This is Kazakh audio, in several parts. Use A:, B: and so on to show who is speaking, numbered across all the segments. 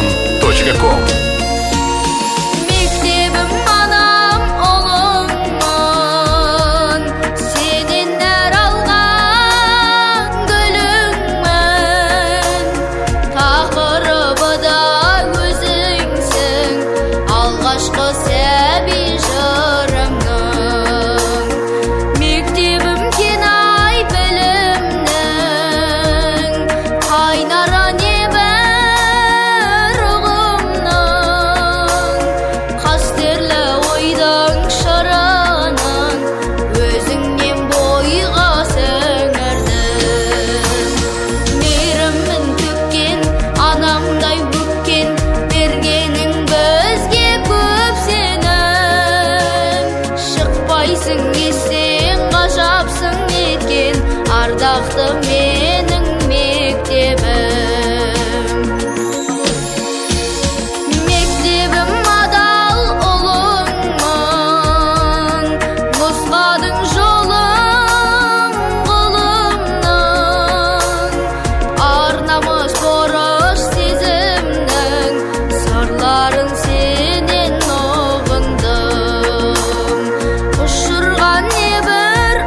A: Камузон.ком.
B: Ардақты менің мектебім. Мектебім адал ұлыңмын, нұсқадың жолым ғылымның. Ар намыс борыш сезімнің сырларын сенен ұғындым. Ұшырған небір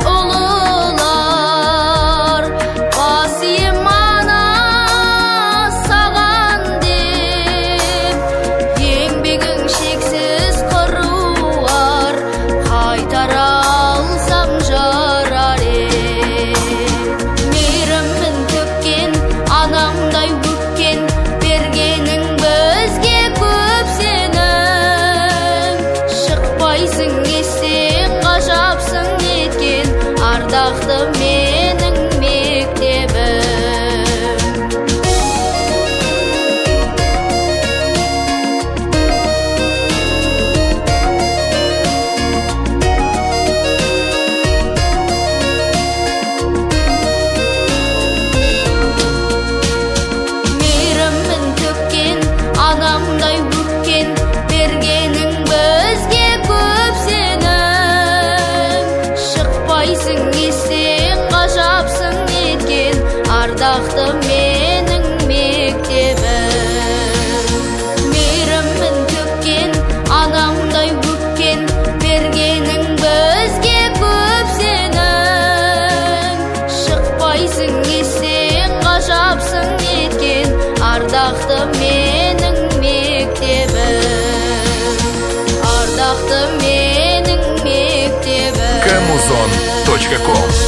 B: ұлылар, басиым ана саған деп. Еңбегің шексіз қыруар, қайтара алсам жарар ед. Мейірімін төккен, анамдай өпкен, бергенің бізге көп сенің. Шықпайсың естен, ғажапсың еткен, ардақты менің мектебім. Мейірімін төккен, анамдай өпкен, бергенің бізге көп сенің. Шықпайсың естен, ғажапсың еткен, ардақты менің мектебім. Мейірімін төккен, анамдай өпкен, бергенің бізге көп сенің. Шықпайсың естен, ғажапсың еткен, ардақты менің мектебім. Ардақты менің мектебім.
A: Камузон.ком.